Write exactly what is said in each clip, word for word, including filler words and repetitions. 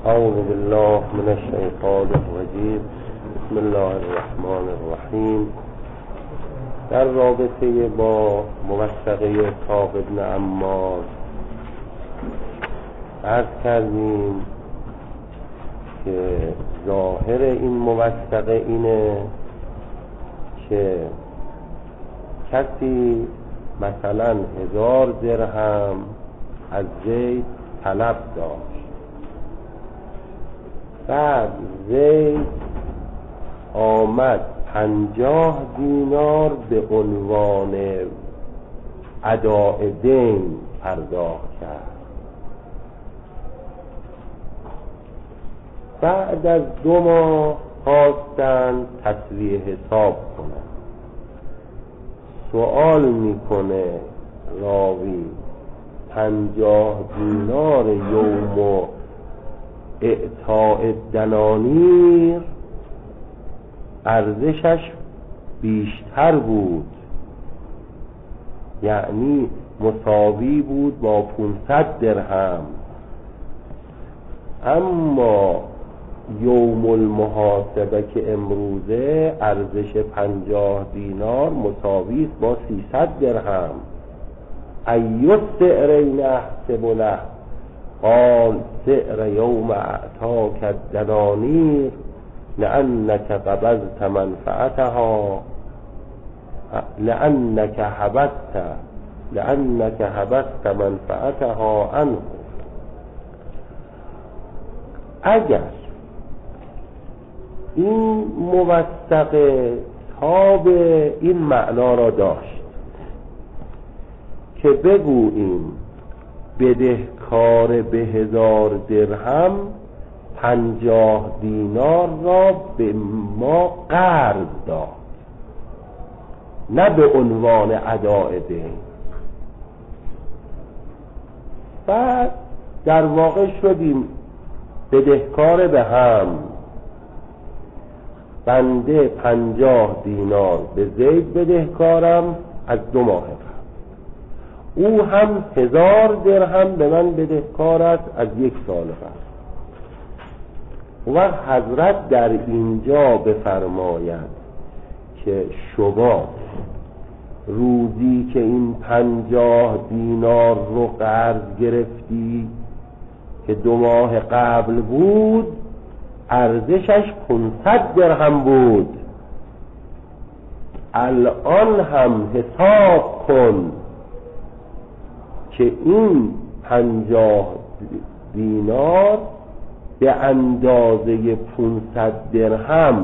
اعوذ بالله من الشیطان الرجیم. بسم الله الرحمن الرحیم. در رابطه با موثقه اسحاق ابن عمار عرض کردیم که ظاهر این موثقه اینه که کسی مثلا هزار درهم از زید طلب داشت، بعد زید آمد پنجاه دینار به عنوان اداء دین پرداخت کرد. بعد از دو ماه خواستن تسویه حساب کنن. سوال میکنه راوی پنجاه دینار یوم و اعطاء دنانیر ارزشش بیشتر بود، یعنی مساوی بود با پانصد درهم، اما یوم المحاسبه که امروزه ارزش پنجاه دینار مساوی است با سیصد درهم. ایو السعرین احسب له قال سعر یوم اعطاک الدنانیر لأنك قبضت منفعتها لأنك حبست لأنك حبست منفعتها عنه. اگر این موثقه تاب این معنا را داشت که بگوییم بدهکار به هزار درهم پنجاه دینار را به ما قرض داد، نه به عنوان اداء دین. بعد در واقع شدیم بدهکار به هم، بنده پنجاه دینار به زید بدهکارم از دو ماه قبل، او هم هزار درهم به من بدهکار است از یک سال قبل. و حضرت در اینجا بفرماید که شما روزی که این پنجاه دینار رو قرض گرفتی که دو ماه قبل بود ارزشش پانصد درهم بود، الان هم حساب کن که این پنجاه دینار به اندازه پانصد درهم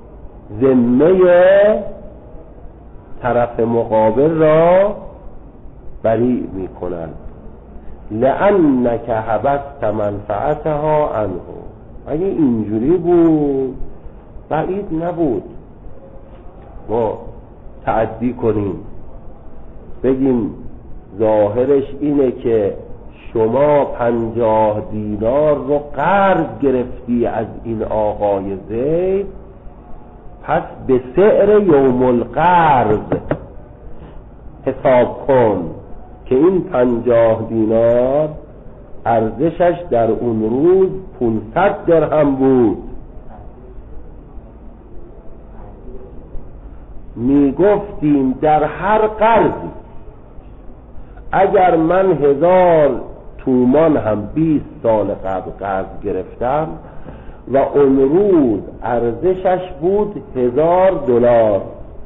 ذمه طرف مقابل را بری می کنند. لأنک حبست منفعتها عنه. اگه اینجوری بود بعید نبود ما تعدی کنیم، بگیم ظاهرش اینه که شما پنجاه دینار رو قرض گرفتی از این آقای زید، پس به سعر یوم القرض حساب کن که این پنجاه دینار ارزشش در اون روز پانصد درهم بود. می گفتیم در هر قرضی اگر من هزار تومان هم بیست سال قبل قرض گرفتم و اون روز ارزشش بود هزار دلار،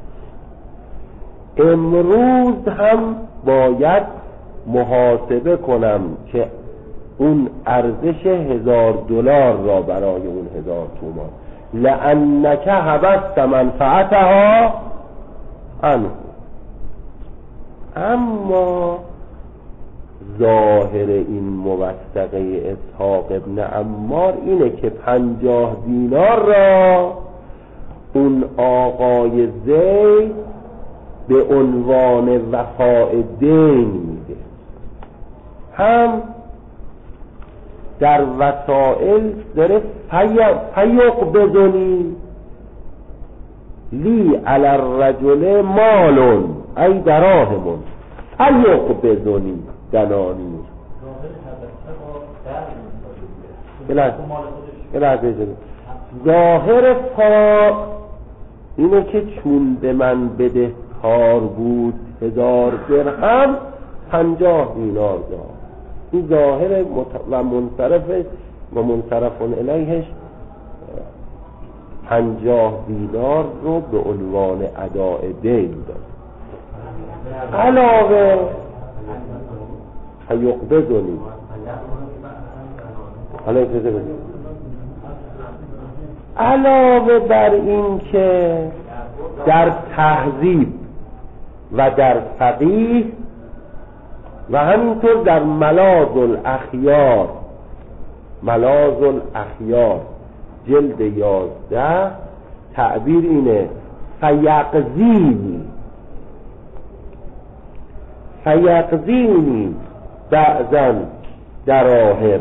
امروز هم باید محاسبه کنم که اون ارزش هزار دلار را برای اون هزار تومان، لأنک حبست منفعتها عنه. اما ظاهر این موثقه اسحاق ابن عمار اینه که پنجاه دینار را اون آقای زید به عنوان وفاء دین میده. هم در وسائل داره فیق بدونی لی علی الرجل مالون ای دراهمون فیق بدونی دنانی یه لحظه اجازه. ظاهر پا اینه که چون به من بده کار بود هزار درهم پنجاه دینار داد. این ظاهر مت... و منصرف و منصرفون الیهش پنجاه دینار رو به عنوان اداء دین داد. علاوه حیقبضنی حالا اجازه بدید علاوه بر این که در تهذیب و در فقیه و همینطور در ملاذ الاخیار ملاذ الاخیار جلد یازده تعبیر اینه فیقزینی فیقزینی بعضا دراهم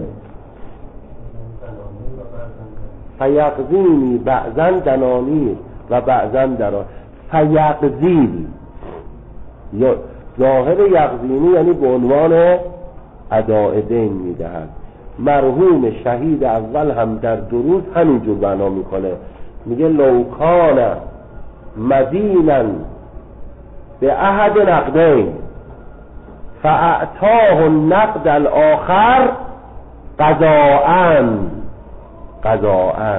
فیقزینی بعضا دنانیر و بعضا دراهم. فیقزینی یا ظاهر یقزینی یعنی به عنوان اداء دین میدهد. مرحوم شهید اول هم در دروس همینجور بنا میکنه، میگه لوکان مدینا به احد نقدین فاعطاه النقد الاخر قضاءً قضاءً.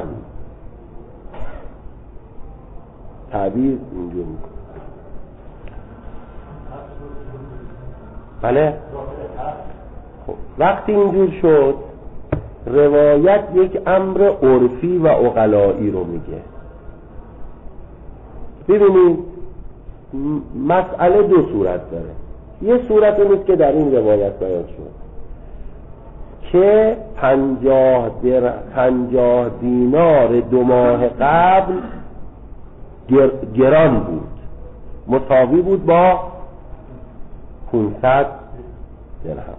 تعبیر اینجور میکنه. بله خب وقتی اینجور شد روایت یک امر عرفی و عقلایی رو میگه. ببینید مسئله دو صورت داره. یه صورت این است که در این روایت بیان شد که پنجاه, در... پنجاه دینار دو ماه قبل گر... گران بود، مساوی بود با پانصد درهم.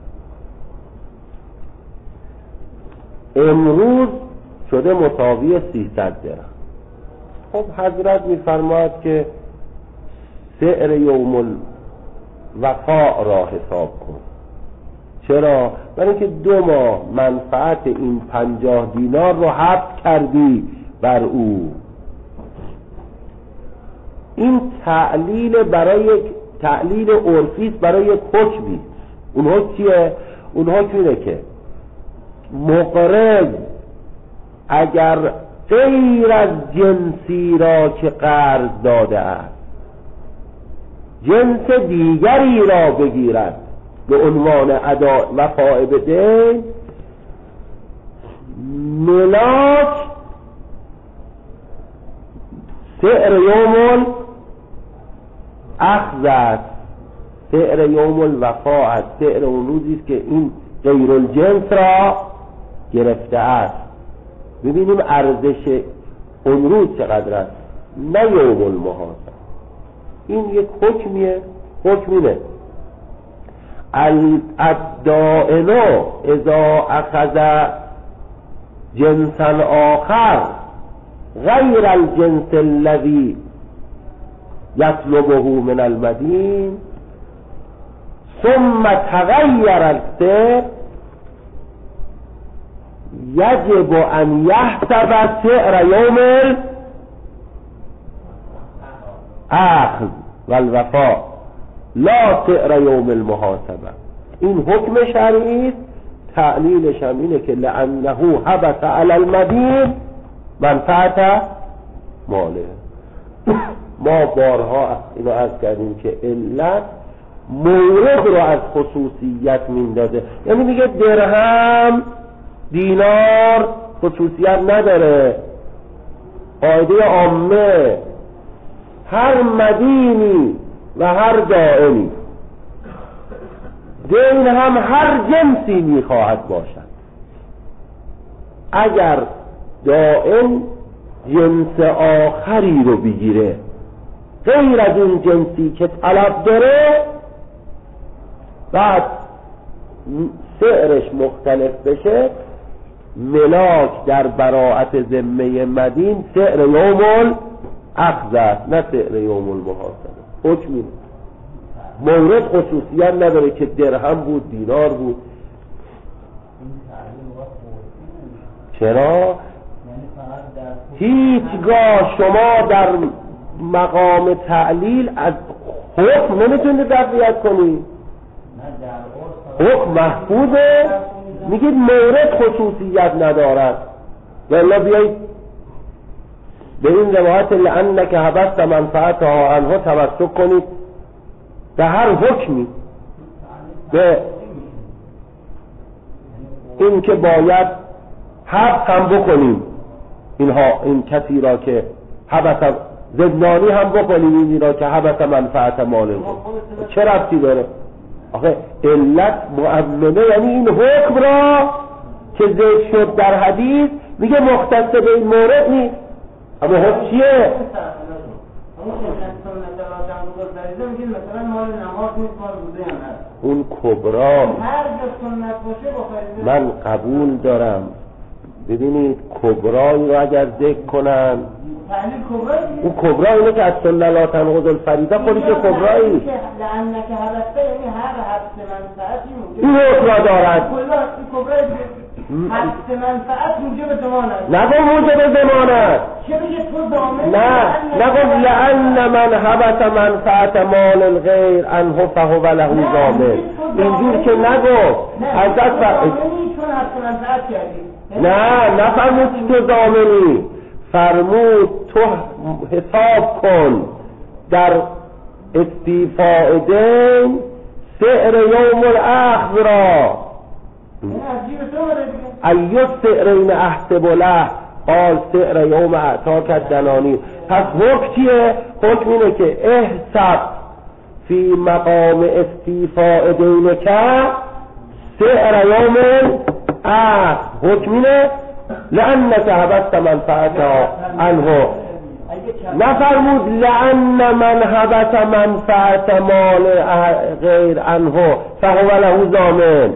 امروز شده مساوی سیصد درهم. خب حضرت میفرماید که سعر یوم الوفاء را حساب کن. چرا؟ برای اینکه دو ماه منفعت این پنجاه دینار رو حبس کردی بر او. این تعلیل برای تعلیل عرفی است برای یک حکمی. اون حکم چیه؟ اون حکم اینه که مقرض اگر غیر از جنسی را که قرض داده است جنس دیگری را بگیرد به عنوان ادا و وفاء به دین، ملاک سعر یوم الاخذ است، سعر یوم الوفاء است، سعر اون روزی است که این غیر الجنس را گرفته است. ببینیم ارزش اون روز چقدر است، نه یوم المحاسبه. این یک حکمیه. حکمینه الدائن اذا اخذ جنسا آخر غیر الجنس الذي يطلبه من المدين ثم تغیر السعر یجب ان یحسب سعر یوم الاخذ والوفاء لا سعر یوم المحاسبه. این حکم شرعی است. تعلیلش هم اینه که لانه حبس علی المدین منفعت ماله. ما بارها اینو عرض کردیم که علت مورد رو از خصوصیت میندازه. یعنی میگه درهم دینار خصوصیت نداره. قاعده عامه هر مدینی و هر دائمی دین هم هر جنسی میخواهد باشد. اگر دائم جنس آخری رو بگیره غیر از اون جنسی که طلب داره، بعد سعرش مختلف بشه، ملاک در براءت ذمه مدین سعر یوم الاخذ است نه سعر یوم المحاسبه. حکمی مورد خصوصیت نداره که درهم بود دینار بود. چرا؟ هیچگاه شما در مقام تعلیل از حکم نمیتونید تقویت کنید. حکم محفوظه، میگید مورد خصوصیت ندارد. والله بیایید به این روایت لعنک حبست منفعتها عنه توسل کنید به هر حکمی، به این که باید حبس هم بکنیم اینها، این کسی را که حبس زندانی هم بکنیم این را که حبس منفعت ماله. چه ربطی داره؟ آخه علت معممه، یعنی این حکم را که ذکر شد در حدیث میگه مختص به این مورد نیست. اما حکم چیه؟ اون کبرا من قبول دارم. ببینید کبرایی رو اگر ذکر کنن، اون کبرا اینه که از سنه لا تنقض الفریضه خودش کبرایی این حکم را دارد. حبس منفعت موجب ضمانت، نگو موجب ضمانت، نه نگو لأن من حبس منفعت مال الغیر عنه فهو له ضامن. اینجور که نگو از دست نه نفرمود تو ضامنی، فرمود تو حساب کن در استیفاء دین سعر یوم الاخذ را ایو سعرین احسب له قال سعر یوم اعطاک الدنانی. پس حکم چیه؟ حکم اینه که احسب فی مقام استیفاء دینک سعر یوم الاخذ. حکم اینه لأنک حبست منفعتها عنه، نفرمود لأن من حبس منفعت مال غیر عنه فهو له ضامن.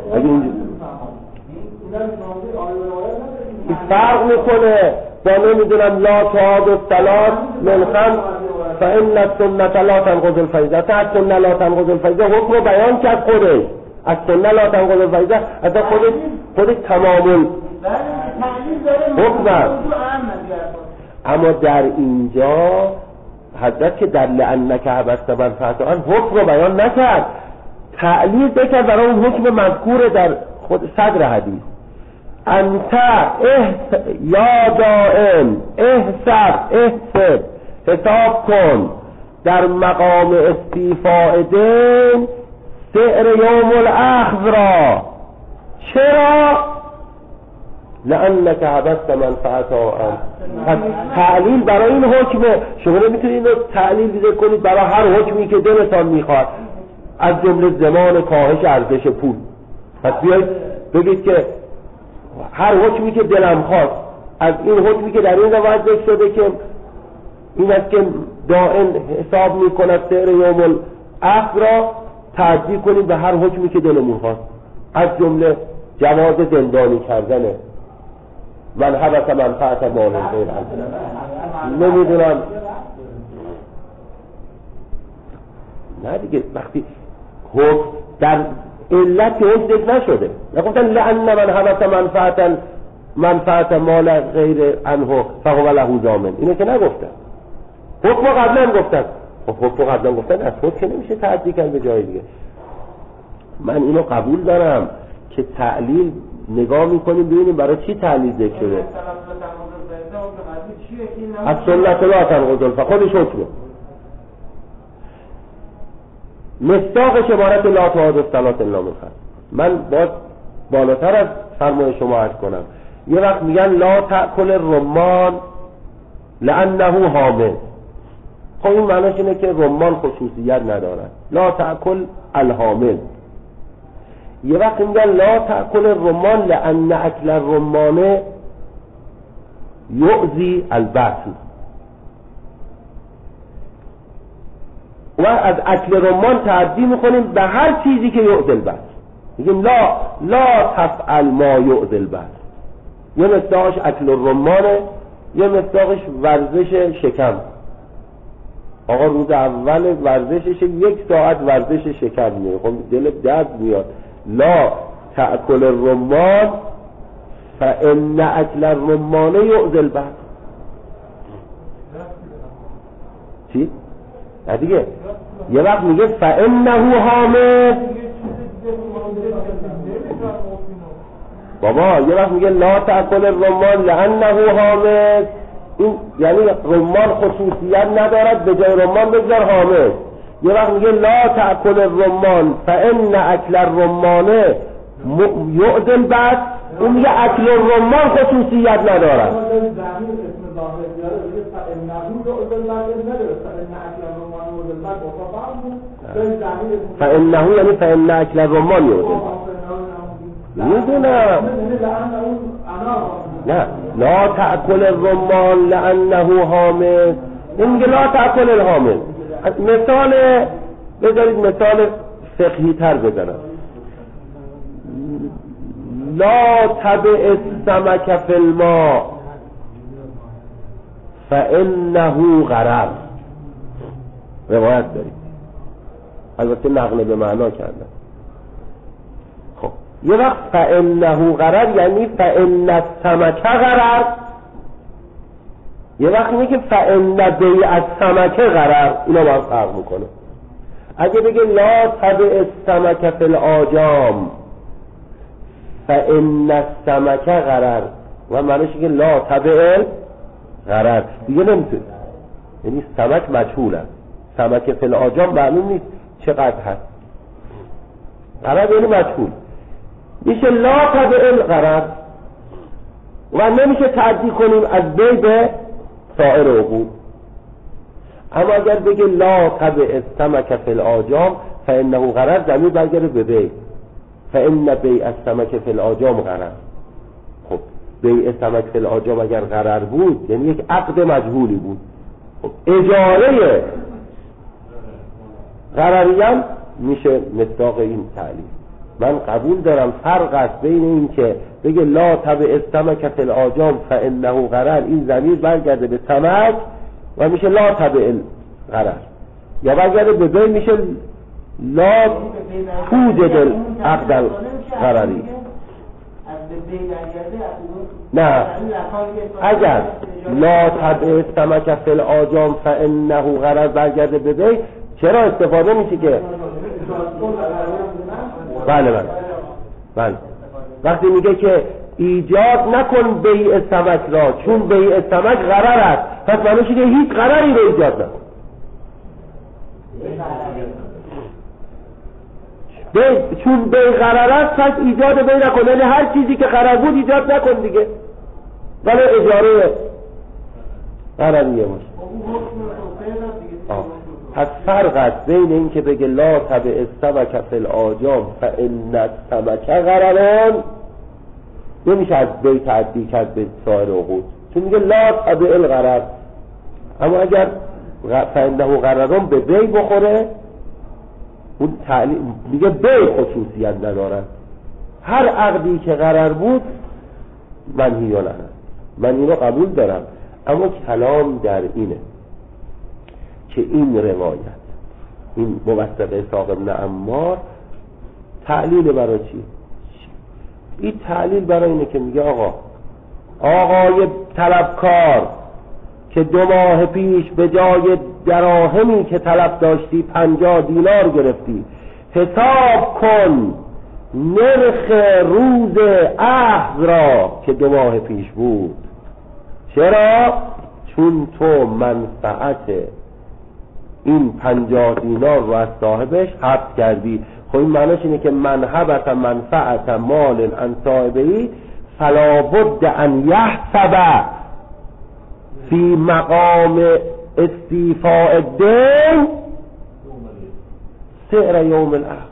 این فرق میکنه با نمیدونم لا تعاد الصلاة من خمس فإن السنة لا تنقض الفریضة. از سنة لا تنقض الفریضة حکم رو بیان کرد خودش، از سنة لا تنقض الفریضة از خودش خودش تمام حکم است. اما در اینجا حضرت که در لأنک حبست منفعت آن حکم رو بیان نکرد، تعلیل بکرد برای اون حکم مذکور در خود صدر حدیث. انت احس... یا دائم احسب احسب حساب کن در مقام استیفاء دین سعر یوم الاخذ را. چرا؟ لأنک حبست منفعتها عنه. تعلیل برای این حکمه. شما نمیتونید تعلیل دیده کنید برای هر حکمی که دلتان میخواد، از جمله زمان کاهش ارزش پول. پس بیایید بگید که هر حکمی که دلم خواست از این حکمی که در این روایت ذکر شده که این است که دائم حساب میکند سعر یوم الاخذ را تعدی کنید به هر حکمی که دلمون خواست، از جمله جواز زندانی کردنه من حبس منفعت مال غیر نمیدونم. نه دیگه وقتی حکم در علت که حکم ذکر نشده، نگفتن لأن من حبس منفعت منفعت مال غیر عنه فهو له ضامن. اینو که نگفتن، حکم قبلا گفتن. خب حکم قبلا گفتن از حکم نمیشه تعدی کرد به جای دیگه. من اینو قبول دارم که تعلیل نگاه میکنیم ببینیم برای چی تعلیل ذکر شده. از سنت لا تنقض الفریضه خودش حکمه. مصداقش عبارت لا تعاد الصلاة الا من خمس. من باید بالاتر از فرمان شما عرض کنم. یه وقت میگن لا تأکل الرمان لأنه حامل. خب این معنیش اینه که رمان خصوصیت ندارد، لا تأکل الحامل. یه وقت میگن لا تأکل الرمان لأن اکل الرمان یؤذی البطن. و از اکل رمان تعدی میکنیم به هر چیزی که یؤذی البطن. میگیم لا لا تفعل ما یؤذی البطن. یه مصداقش اکل الرمانه، یه مصداقش ورزش شکم. آقا روز اول ورزشش یک ساعت ورزش شکم میره، خب دل درد میاد. لا تأکل الرمان فان اکل الرمان یعزل بحث. چی؟ نه دیگه یه وقت میگه فانه حامل، بابا یه وقت میگه لا تأکل الرمان لانه حامل، این یعنی رمان خصوصیت ندارد به جای رمان بگذار حامل. یه وقت میگه لا تأکل الرمان فان اکل الرمان یعدل بس، اون میگه اکل الرمان خصوصیت ندارد. فانه یعنی فان اکل الرمان یعدل میدونم. نه لا تأکل الرمان لانه حامل، این میگه لا تأکل الحامل. مثال بذارید مثال فقهی تر بزنم. لا تبع السمك فی الماء فانه غرر، روایت دارید، البته نقل به معنا کردن. خب یه وقت فانه غرر یعنی فان السمك غرر، یه وقت میگه فان بیع السمك غرر، اینا با هم فرق میکنه. اگه بگه لا تبع السمك فی الآجام فان السمك غرر و معنیش که لا تبع غرر دیگه نمیتونه، یعنی سمک مجهول است، سمک فی الآجام معلوم نیست چقدر هست، غرر یعنی مجهول، میشه لا تبع الغرر و نمیشه تعدی کنیم از بی به سائر عقود. اما اگر بگه لا تبع السمك فی الآجام فانه غرر، ضمیر برگرده به بی، فان بیع السمك فی الآجام غرر. خب بیع سمک فی الآجام اگر غرر بود یعنی یک عقد مجهولی بود. خب اجاره غرریان میشه مصداق این تعلیل. من قبول دارم فرق است بین این که بگه لا تبع السمك فی الآجام فانه غرر، این ضمیر برگرده به سمک و میشه لا تبع الغرر، یا برگرده به بی میشه لا توجد عقد غرری. نه اگر لا تبع السمك فی الآجام فانه غرر برگرده به بی، چرا استفاده میشه که بله بله بله وقتی میگه که ایجاد نکن بیع سمک را چون بیع سمک غرر است، پس معنیش که هیچ غرری رو ایجاد نکن. بی چون بی غرر است پس ایجاد بی نکن، یعنی هر چیزی که غرر بود ایجاد نکن دیگه، ولی اجاره غرریه باشه. پس فرق است بین این که بگه لا تبع السمك فی الآجام فان السمك غرران، نمیشه از بی تعدی کرد به سایر عقود، چون میگه لا تبع الغرر. اما اگر فانه غرران به بی بخوره، اون تعلیم میگه بی خصوصیت ندارد، هر عقدی که غرر بود منهی عنه. من اینو قبول دارم، اما کلام در اینه که این روایت، این موثق اسحاق بن عمار تعلیل برای چی؟ این تعلیل برای اینه که میگه آقا آقای طلبکار که دو ماه پیش به جای دراهمی که طلب داشتی پنجاه دینار گرفتی، حساب کن نرخ روز عهد را که دو ماه پیش بود. چرا؟ چون تو منفعت این پنجاه دینار رو از صاحبش حبس کردی. خب این معنیش اینه که من حبس منفعت مال عن صاحبهی فلا بد ان یحسب فی مقام استیفاء الدین سعر یوم الاخر.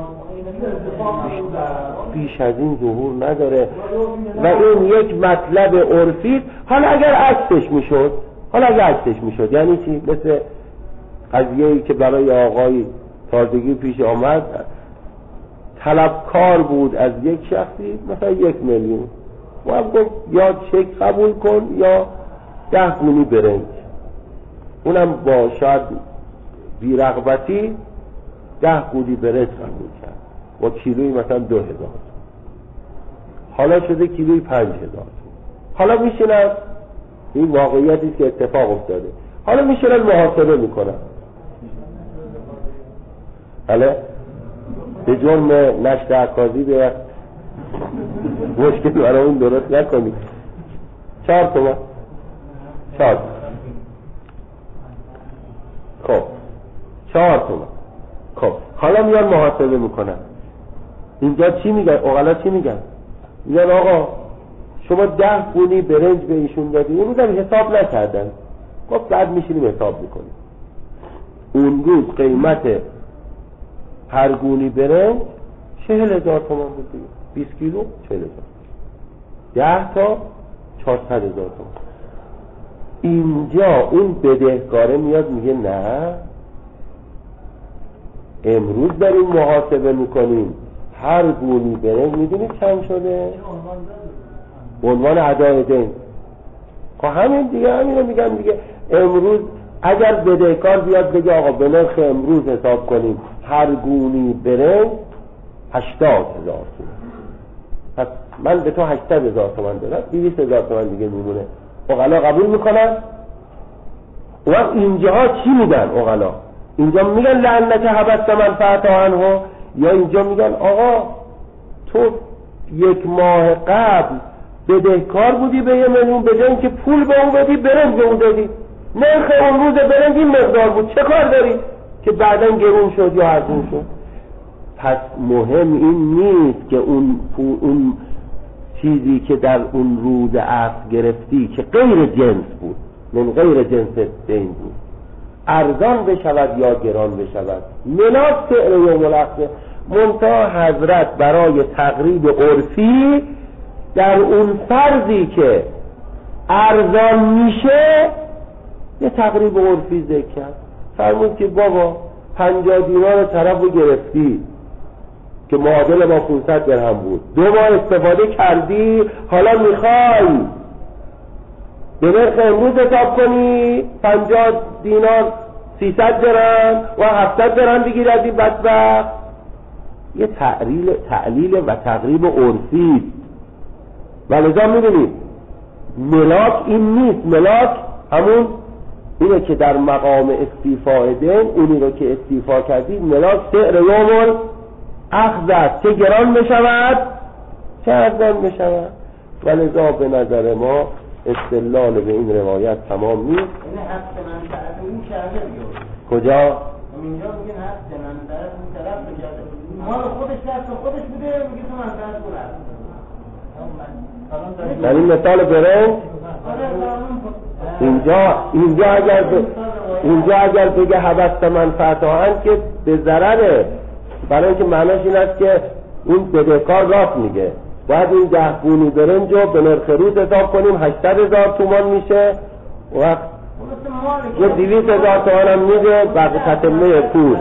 بیش از این ظهور نداره و این یک مطلب عرفی. حالا اگر عکسش میشد، حالا اگر عکسش میشد یعنی چی؟ مثل قضیه‌ای که برای آقای تازگی پیش آمد، طلبکار بود از یک شخصی مثلا یک میلیون، و هم گفت یا چک قبول کن یا ده گونی برنج، اونم با شاید بی‌رغبتی ده گونی برنج قبول کرد با کیلوی مثلا دو هزار. حالا شده کیلوی پنج هزار. حالا میشینن، این واقعیتی که اتفاق افتاده، حالا میشینن محاسبه میکنن. حالا به جرم نشت عکازی به مشکل برای اون درست نکنی. چهار تومن چهار خب چهار تومن. خب حالا میان محاسبه میکنن. اینجا چی میگن؟ اقلا چی میگن؟ میگن آقا شما ده گونی برنج به ایشون دادی، اون روزم حساب نکردن. خب بعد میشینیم حساب میکنیم. اون روز قیمت هر گونی برنج چهل هزار تومان بود دیگه. بیست کیلو چهل هزار، ده تا چهارصد هزار تومان. اینجا اون بدهکاره میاد میگه نه، امروز داریم محاسبه میکنیم هر گونی برنج میدونید چند شده؟ عنوان ادای دین. خب همین دیگه، همین رو میگم دیگه. امروز اگر بدهکار بیاد بگه آقا به نرخ امروز حساب کنیم هر گونی برنج هشتاد هزار تومان، پس من به تو هشتاد هزار تومان دادم، دویست هزار تومان دیگه میمونه. اقلا قبول میکنن؟ و اینجا چی میگن اقلا؟ اینجا میگن لعنت حبست منفعت عنه، یا اینجا میگن آقا تو یک ماه قبل بدهکار بودی به یه میلیون، به جای اینکه پول به اون بدی برنج به اون دادی، نرخ اون روز برنج این مقدار بود، چه کار داری که بعداً گرون شد یا ارزون شد؟ پس مهم این نیست که اون اون چیزی که در اون روز عقد گرفتی که غیر جنس بود، من غیر جنس دین بود، ارزان بشود یا گران بشود، ملاک سعر یوم العقد. منتها حضرت برای تقریب عرفی در اون فرضی که ارزان میشه یه تقریب عرفی ذکر کرد. فرمود که بابا پنجاه دینار طرف رو گرفتی که معادل با پانصد درهم بود، دو ماه استفاده کردی، حالا میخوای به نرخ امروز حساب کنی پنجاه دینار سیصد درهم و هفتصد درهم بگیر از این بدبخت. یه تعلیل تعلیل و تقریب عرفی است. و لذا میدونید ملاک این نیست. ملاک همون اینه که در مقام استیفاء دین، اونی رو که استیفا کردید، ملاک سعر یوم اخذ است، چه گران بشود چه ارزان بشود. و لذا به نظر ما استدلال به این روایت تمام نیست. این حق منفعت اون کرده بیاد کجا؟ اینجا میگن حق منفعت اون طرف بجاده مال خودش دست خودش بوده، میگه تو منفعت کنه. در این مثال برنج اینجا اینجا اگر ب... اینجا اگر بگه حبست منفعت آن که به ضرره، برای اینکه معناش این است که این بدهکار راست میگه، باید این ده گونی برنج رو به نرخ روز حساب کنیم، هشتصد هزار تومان میشه، وقت یه دویست هزار تومان هم میده بعد تتمه پول،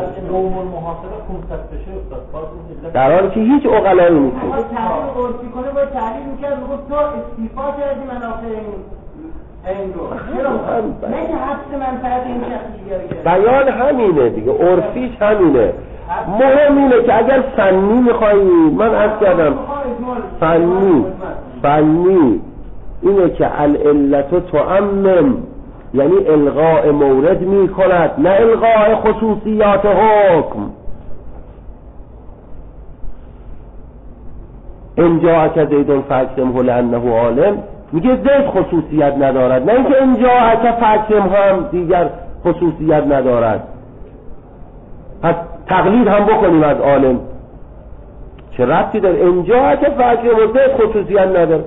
در حالی که هیچ عقلایی نیست. اما تحلیل عرفی کنه باید تحلیل میکرد، میگفت تو استیفا کردی منافع این رو، نه که حبس منفعت این شخصی بیاره. بیان همینه دیگه، عرفیش همینه. مهم اینه که اگر فنی میخوایی، من عرض کردم فنی فنی اینه که العلت تعمم، یعنی الغاء مورد میکند نه الغاء خصوصیات حکم. اینجا که زیدون فاکرمه لانه عالم، میگه زید خصوصیت ندارد، نه اینکه اینجا که فاکرمه هم دیگر خصوصیت ندارد. پس تقلید هم بکنیم از عالم، چه ربطی داره؟ اینجا که فاکرمه زید خصوصیت نداره.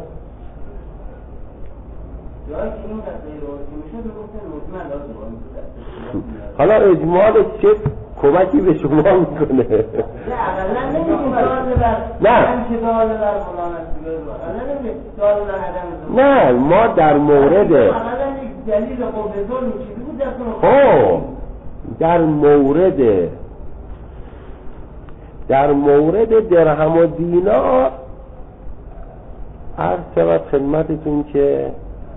حالا اجمال چه کمکی به شما میکنه؟ نه نه ما در مورد او در مورد در مورد درهم و دینار عرض شود خدمتتون که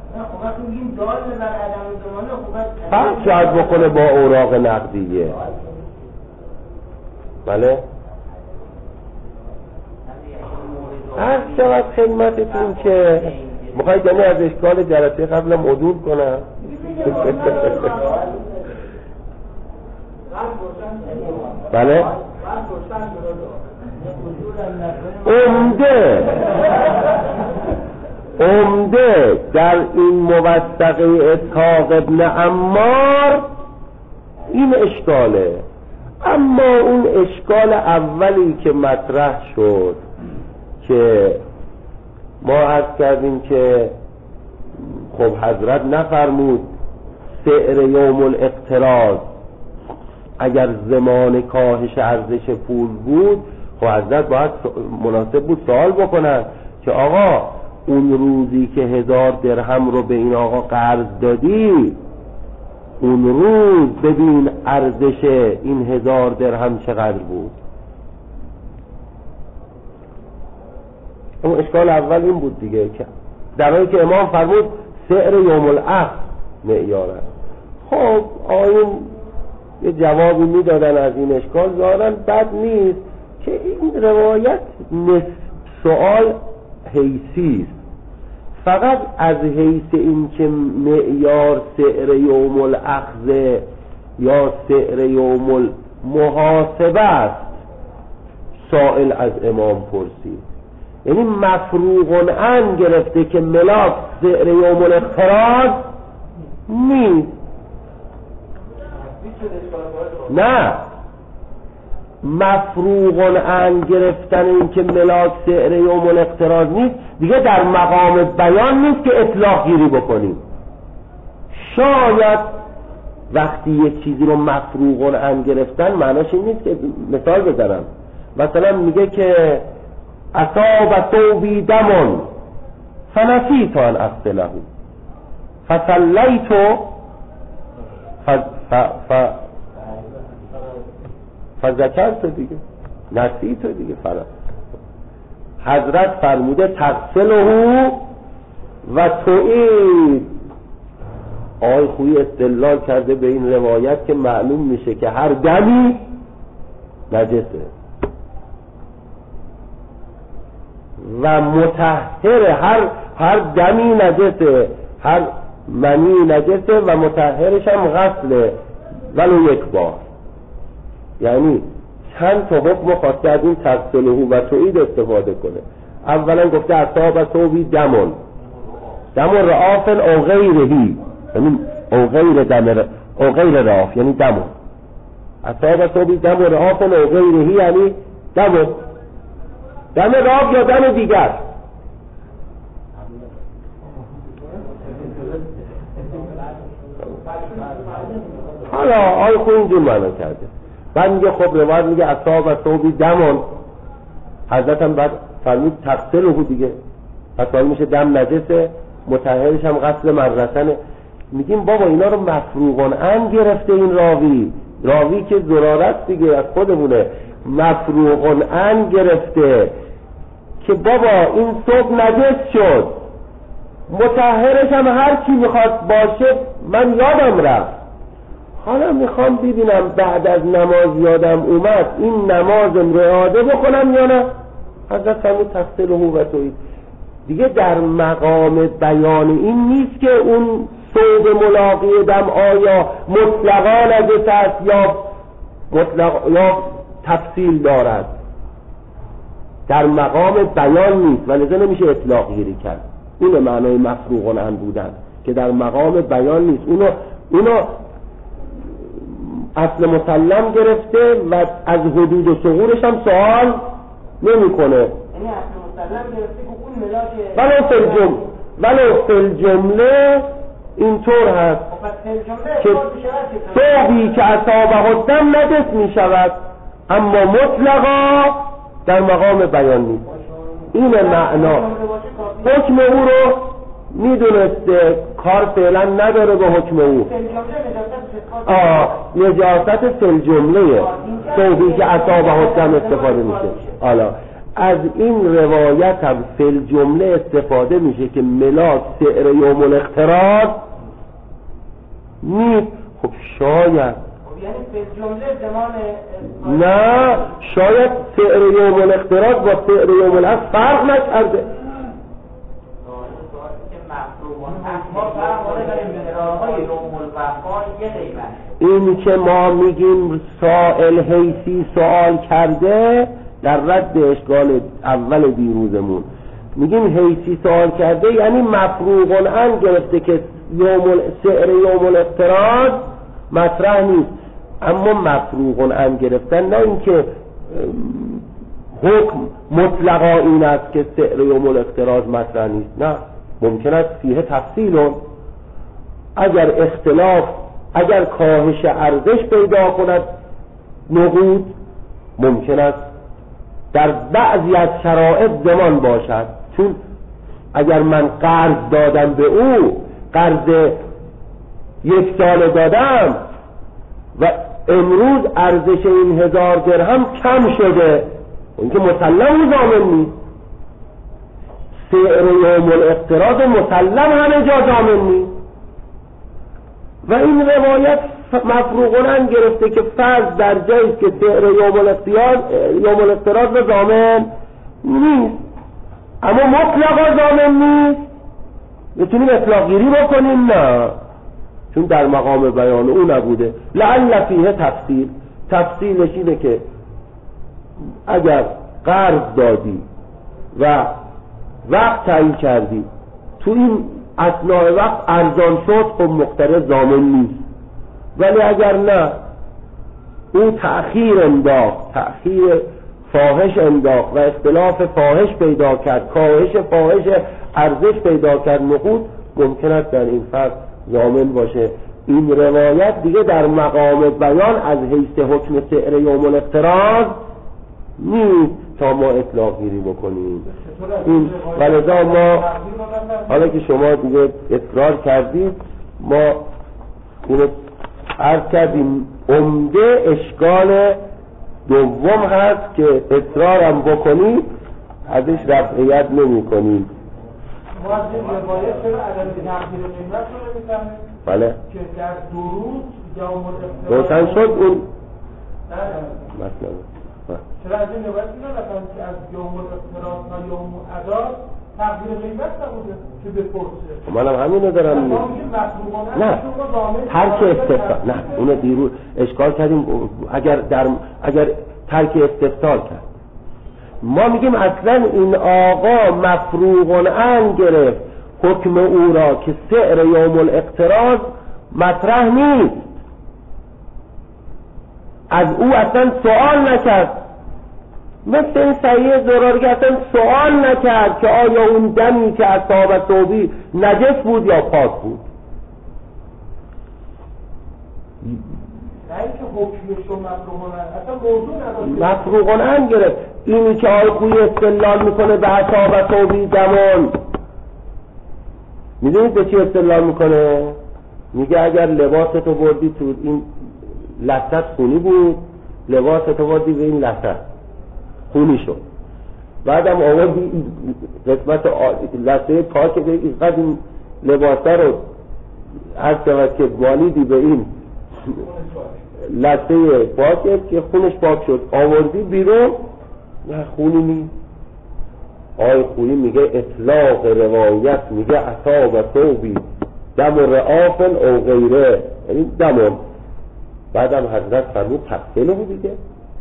فرق شاید بکنه با اوراق نقدیه. بله عرض شود خدمتتون که میخواید یعنی از اشکال جلسه قبلم عدول کنم. بله عمده عمده در این موثقه اسحاق ابن عمار این اشکاله. اما اون اشکال اولی که مطرح شد که ما عرض کردیم که خب حضرت نفرمود سعر یوم الاقتراض اگر زمان کاهش ارزش پول بود، خب حضرت باید مناسب بود سوال بکنن که آقا اون روزی که هزار درهم رو به این آقا قرض دادی، اون روز ببین ارزش این هزار درهم چقدر بود. اون اشکال اول این بود دیگه که در حالی که امام فرمود سعر یوم العقد معیار است. خب آیون یه جوابی میدادن از این اشکال، ظاهراً بد نیست که این روایت نصف سوال حیثی است، فقط از حیث این که معیار سعر یوم الاخذ یا سعر یوم المحاسبه است سائل از امام پرسید. یعنی مفروغ عن گرفته که ملاک سعر یوم الاقتراض نیست. نه، مفروغ عن گرفتن این که ملاک سعر یوم الاقتراض نیست دیگه در مقام بیان نیست که اطلاق گیری بکنیم. شاید وقتی یه چیزی رو مفروغ عن گرفتن معناش این نیست که مثال بزنم، مثلا میگه که اصاب ثوبی دمون فنسیت ان اغسله فصلیت ف ف ف فذکرت دیگه نسیت دیگه فرق. حضرت فرموده تغسله و تعید. آقای خویی استدلال کرده به این روایت که معلوم میشه که هر دمی نجسه و مطهر، هر هر دمی نجسه، هر منی نجسه و مطهرش هم غسله ولو یک بار. یعنی چند تا حکم خواسته از این تغسله و تعید استفاده کنه. اولا گفته اصاب ثوبی دمون دمون رعافن او غیرهی، یعنی او غیر دم او غیر رعاف یعنی دمون. اصاب ثوبی دمون رعافن او غیرهی یعنی دمون، دم رعاف یا دم دیگر. حالا آی خود اینجور معنا کرده. بعد میگه خب روایت میگه اصاب ثوبی دمون، حضرت هم بعد فرمود تغسله دیگه، پس میشه دم نجسه، مطهرش هم غسل مرتنه. میگیم بابا اینا رو مفروغ عن گرفته این راوی، راوی که زرارت دیگه از خودمونه، مفروغ عن گرفته که بابا این ثوب نجس شد، مطهرش هم هر کی میخواد باشه من یادم رفت، حالا میخوام ببینم بعد از نماز یادم اومد این نمازم رو اعاده بکنم یا نه. حضرت فرمود تغسله و تعید. دیگه در مقام بیان این نیست که اون ثوب ملاقی دم آیا مطلقا نجس است یا مطلق یا تفصیل دارد، در مقام بیان نیست و لذا نمیشه اطلاق گیری کرد. این معنای مفروغ عن بودن که در مقام بیان نیست. اونو اونو اصل مسلم گرفته و از حدود و ثغورش هم سوال نمیکنه. یعنی اصل مسلم گرفته که اون ملاک ولو فی الجمله ولو فی الجمله اینطور هست که ثوبی که اصابه الدم نجس می شود اما مطلقا در مقام بیان نیست. این معنا حکم او رو میدونسته، کار فعلا نداره به حکم او. آه نجاست فی جمله ثوبی که اصابه الدم استفاده میشه. حالا از این روایت هم فی جمله استفاده میشه که ملاک سعر یوم الاقتراض نیست. خب شاید یعنی به جمله زمان نه، شاید سعر یوم الاختراض با سعر یوم الاصل فرق نکرده. این که ما میگیم سائل حیثی سوال کرده در رد اشکال اول دیروزمون میگیم حیثی سوال کرده یعنی مفروغ عن گرفته که یوم سعر یوم الافتراض مطرح نیست، اما مفروغ عن گرفتن نه اینکه حکم مطلقا این است که سعر یوم الافتراض مطرح نیست، نه، ممکن است فیه تفصیل، اگر اختلاف اگر کاهش ارزش پیدا کند نقود ممکن است در بعضی از شرایط زمان باشد، چون اگر من قرض دادم به او، قرض یک سال دادم و امروز ارزش این هزار درهم کم شده، اون که مسلم ضامن نیست. سعر یوم الافتراض مسلم همه جا ضامن نیست و این روایت مفروغ عن گرفته که فرض در جایی که سعر یوم الافتراض یوم الافتراض ضامن نیست، اما مطلقا ضامن نیست. میتونیم اطلاق گیری بکنیم؟ نه، چون در مقام بیان او نبوده. لعل فیه تفصیل، تفصیلش اینه که اگر قرض دادی و وقت تعیین کردی، تو این اثناء وقت ارزان شد، خب مقترض ضامن نیست. ولی اگر نه، او تأخیر انداخت، تأخیر فاحش انداخت و اختلاف فاحش پیدا کرد، کاهش فاحش ارزش پیدا کرد نقود، ممکن است در این فرق ضامن باشه. این روایت دیگه در مقام بیان از حیث حکم سعر یوم الافتراض نیست تا ما اطلاق گیری بکنیم. این ولذا ما حالا که شما دیگه اصرار کردید، ما اینو عرض کردیم عمده اشکال دوم هست که اصرارم بکنید ازش رفعیت نمی کنیم. ما از این روایت چرا عدم تغییر قیمت رو نمی‌فهمیم؟ بله که در دو روز یوم الافتراض روشن شد اون مثلا چرا از این روایت نمی‌فهمیم که از یوم الافتراض تا یوم ادا تغییر قیمت نبوده که بپرسه؟ منم همینو دارم میگم. نه، ترک استفسار، نه، اونو دیروز اشکال کردیم. اگر در اگر ترک استفسار کرد، ما میگیم اصلا این آقا مفروغ عن گرفت حکم او را که سعر یوم الاقتراض مطرح نیست، از او اصلا سوال نکرد، مثل این صحیح زراری که اصلا سوال نکرد که آیا اون دمی که اصحاب ثوبی نجس بود یا پاک بود. نه که حکمش رو مفروغ عن، اصلا موضوع نداشت، مفروغ عن گرفت. اینی که آقای خویی استدلال میکنه به اصحاب ثوبی دمان، میدونید به چی استدلال میکنه؟ میگه اگر لباستو بردی تو این لثت خونی بود، لباستو بردی به این لثت خونی شد، بعدم آوردی قسمت لثه پاک به اینقدر این لباسه رو هر شود که والیدی به این لثه پاک که خونش پاک شد، آوردی بیرون نه خونی نیست. آقای خویی میگه اطلاق روایت میگه اصاب ثوبی دم رعافن او غیره، یعنی دمون. بعدم حضرت فرمود تفصیله بود دیگه.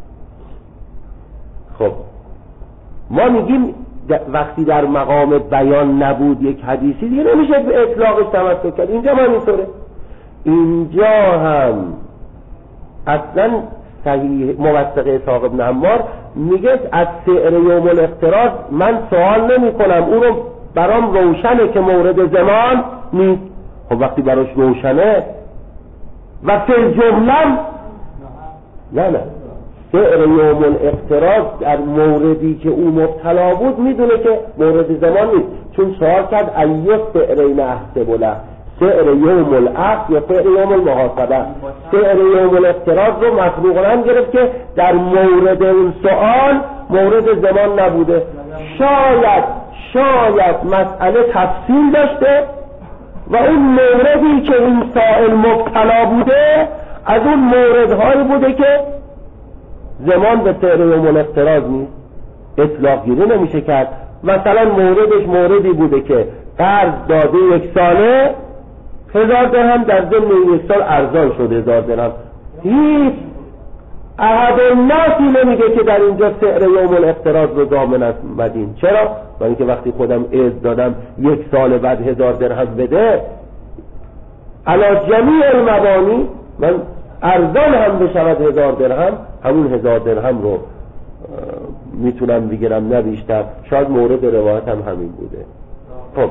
خب ما میگیم وقتی در مقام بیان نبود یک حدیثی دیگه نمیشه به اطلاقش تمسک کرد. اینجا ما اینطوره، اینجا هم اصلا صحیح موثق اسحاق ابن عمار میگه از سعر یوم الافتراض من سوال نمی کنم، اون رو برام روشنه که مورد زمان نیست. خب وقتی براش روشنه و فی جمله نه نه سعر یوم الافتراض در موردی که او مبتلا بود میدونه که مورد زمان نیست، چون سوال کرد ایه سعرین احسب له، سعر یوم العقد یا سعر یوم المحاسبه. سعر یوم الافتراض رو مفروغ عن گرفت که در مورد اون سوال مورد زمان نبوده. شاید شاید مسئله تفصیل داشته و اون موردی که این سائل مبتلا بوده از اون موردهایی بوده که زمان به سعر یوم الافتراض نیست، اطلاق گیری نمیشه کرد. مثلا موردش موردی بوده که قرض داده یک ساله هزار درهم، در ضمن یک سال ارزان شده هزار درهم. هیچ احد الناسی نمیگه که در اینجا سعر یوم الافتراض رو ضامن است مدین. چرا؟ با اینکه وقتی خودم عرض دادم یک سال بعد هزار درهم بده، علی جمیع المبانی من ارزان هم بشود هزار درهم، همون هزار درهم رو میتونم بگیرم نه بیشتر. شاید مورد روایت هم همین بوده. خب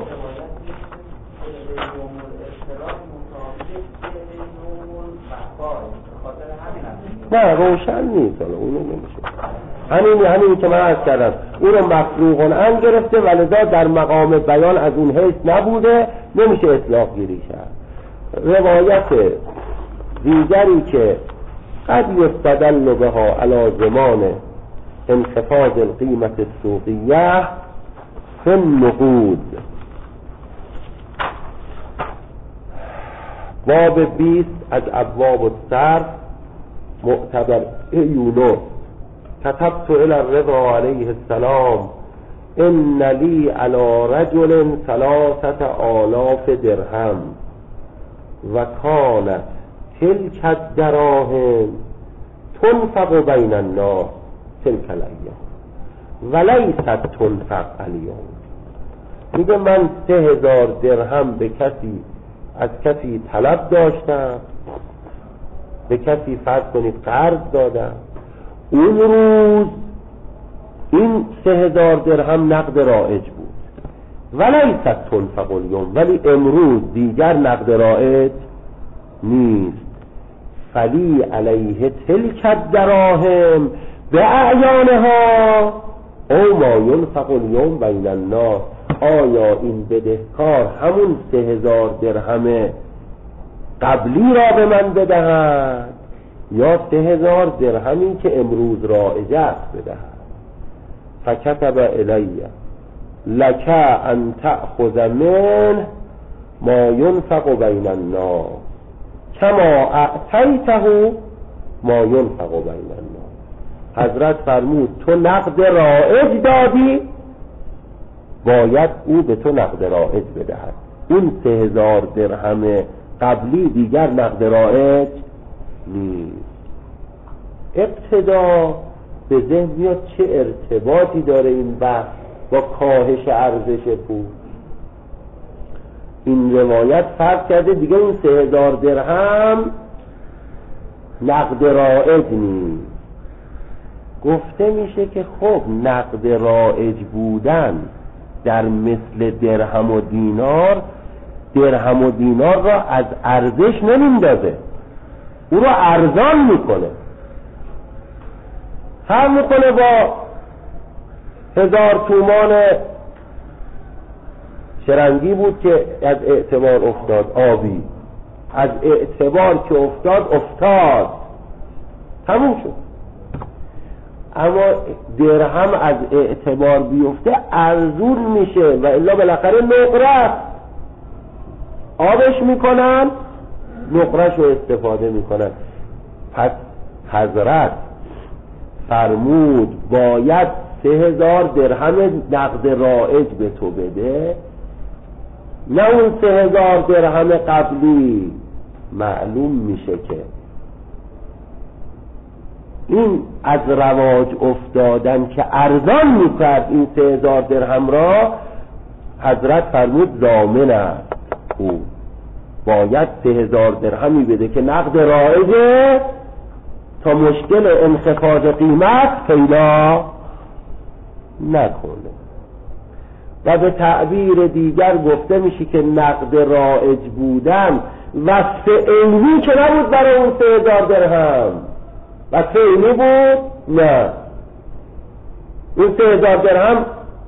نه روشن نیست، حالا اونو نمیشه. همین همین که من عرض کردم اون رو مفروغ عن گرفته ولذا در مقام بیان از اون حیث نبوده، نمیشه اطلاق گیری کرد. روایت دیگری که قد یستدل بها علی زمان انخفاض القیمت السوقیه فی النقود، باب بیست از ابواب الصرف، معتبر یونس. كتبت الى الرضا علیه السلام ان لی علی رجل ثلاثة آلاف درهم و کانت تلک الدراهم تنفق بین الناس تلک الایام ولیست تنفق اليوم. میگه من سه هزار درهم به کسی از کسی طلب داشتم، به کسی فرض کنید قرض دادم، اون روز این سه هزار درهم نقد رایج بود، ولیست تنفق اليوم، ولی امروز دیگر نقد رایج نیست. فلی علیه تلک الدراهم به اعیانها او ما ینفق اليوم بین الناس. آیا این بدهکار همون سه هزار درهم قبلی را به من بدهد یا سه هزار درهمی که امروز رایج است بدهد؟ فکتب الیه لک ان تأخذ منه ما ینفق بین الناس کما اعطیته ما ینفق بین الناس. حضرت فرمود تو نقد رایج دادی، باید او به تو نقد رایج بدهد. اون سه هزار درهم قبلی دیگر نقد رایج نیست. ابتدا به ذهن میاد چه ارتباطی داره این بحث با کاهش ارزش پول. این روایت فرض کرده دیگه اون سه هزار درهم نقد رایج نیست. گفته میشه که خب نقد رایج بودن در مثل درهم و دینار، درهم و دینار را از ارزش نمیندازه، او را ارزان میکنه. هم میکنه با هزار تومان شرنگی بود که از اعتبار افتاد، آبی از اعتبار که افتاد افتاد تموم شد. اما درهم از اعتبار بیفته ارزون میشه و الا بالاخره نقره آبش میکنن، نقرهش رو استفاده میکنن. پس حضرت فرمود باید سه هزار درهم نقد رایج به تو بده، نه اون سه هزار درهم قبلی. معلوم میشه که این از رواج افتادن که ارزان میکرد این سه هزار درهم را، حضرت فرمود ضامن است، او باید سه هزار درهمی بده که نقد رایجه تا مشکل انخفاض قیمت پیدا نکنه. و به تعبیر دیگر گفته میشه که نقد رایج بودن وصف عینی که نبود برای اون سه هزار درهم. وصف عینی بود؟ نه، اون سه هزار درهم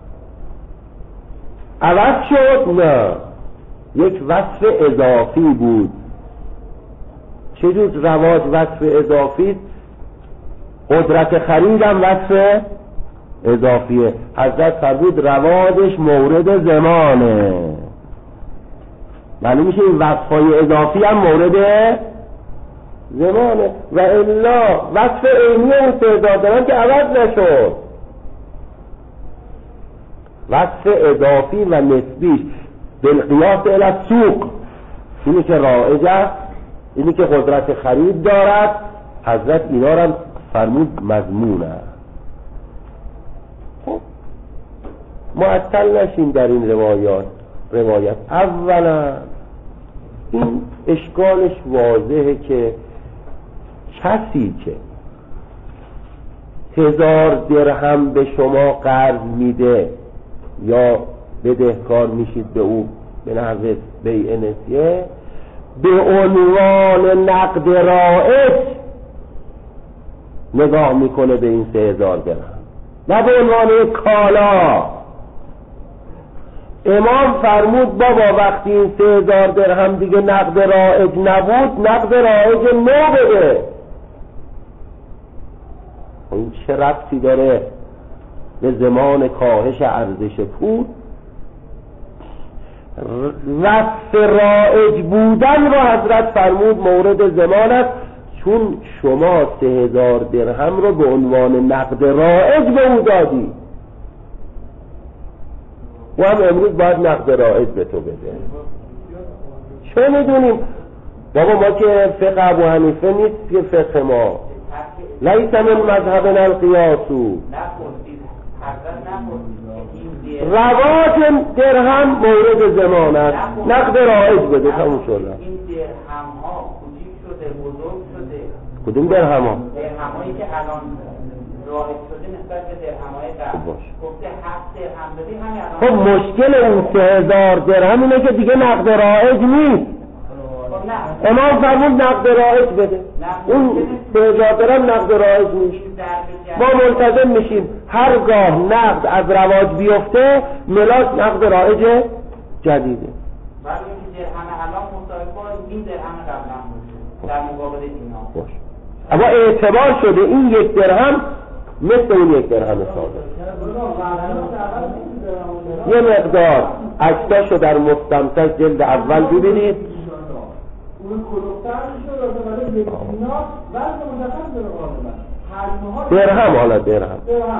عوض شد؟ نه، یک وصف اضافی بود. چجور رواج وصف اضافی؟ قدرت خریدم وصف اضافیه. حضرت فرمود رواجش مورد زمانه، معلوم میشه این وصفای اضافی هم مورد زمانه و الا وصف عینی اون سه هزار درهم که عوض نشد، وصف اضافی و نسبیش بالقیاس الی السوق، اینی که رایج است، اینی که قدرت خرید دارد، حضرت اینا را فرمود مضمون است. خب معطل نشیم در این روایات روایت. اولا این اشکالش واضحه که کسی که هزار درهم به شما قرض میده یا بدهکار میشید به او به نحو بیع نسیه، به عنوان نقد رایج نگاه میکنه به این سه هزار درهم، نه به عنوان کالا. امام فرمود بابا وقتی این سه هزار درهم دیگه نقد رایج نبود، نقد رایج نو بده. این چه ربطی داره به زمان کاهش ارزش پول؟ وصف رایج بودن رو حضرت فرمود مورد زمان است، چون شما سه هزار درهم رو به عنوان نقد رایج به او دادی و هم امروز باید نقد رایج به تو بده. چه میدونیم بابا ما که فقه ابو حنیفه نیست که فقه ما لیس من مذهبنا القیاسو. رواج درهم مورد زمان است، نقد رایج بده. تموم شد. این درهم ها کوچیک شده بزرگ شده. کدوم درهم ها؟ درهم هایی که الان رایج شده نسبت به درهم های قبل. گفته هفت درهم بدی همین خب الان. مشکل اون سه هزار درهم اینه که دیگه نقد رایج نیست. امام فرمود نقد رایج بده. اون سه هزار درهم نقد رایج نیست. ما ملتزم میشیم هرگاه نقد از رواج بیفته ملاک نقد رایج جدیده. ولی این درهم الان مساوی با این درهم قبلا بود در مقابل اینا. باش. اما اعتبار شده این یک درهم مثل اون یک درهم ساده. یه مقدار عکساشو در مستمسک جلد اول ببینید. اون کلوفتر شده ولی یک دینار وزن مشخص داره غالبا. درهم حالا درهم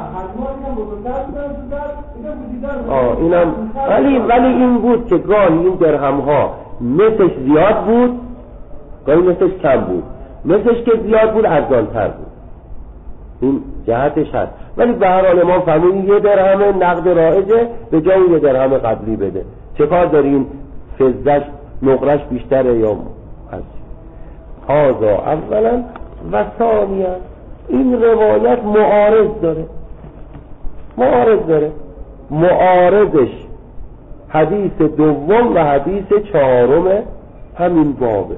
آه اینم ولی ولی این بود که گاهی این درهم ها نسش زیاد بود گاهی نسش کم بود، نسش که زیاد بود ارزان‌تر بود. این جهتش هست. ولی به هر حال امام فرمود یه درهم نقد رایجه به جای یه درهم قبلی بده. چه کار دارین فضهش نقرش بیشتره یا هست؟ هذا اولا و ثانیا این روایت معارض داره معارض داره معارضش حدیث دوم و حدیث چهارم همین بابه.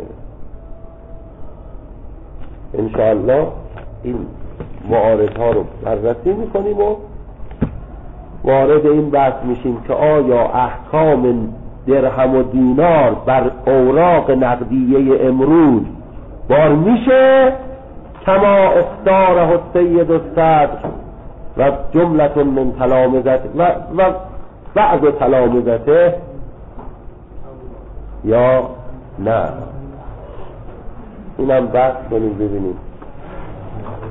انشاءالله این معارض ها رو بررسی میکنیم و وارد این بحث میشیم که آیا احکام درهم و دینار بر اوراق نقدیه امروز بار میشه کما اختاره السید الصدر و جملة من تلامذته و, و بعض تلامذته یا نه؟ اینم بحث کنیم ببینیم.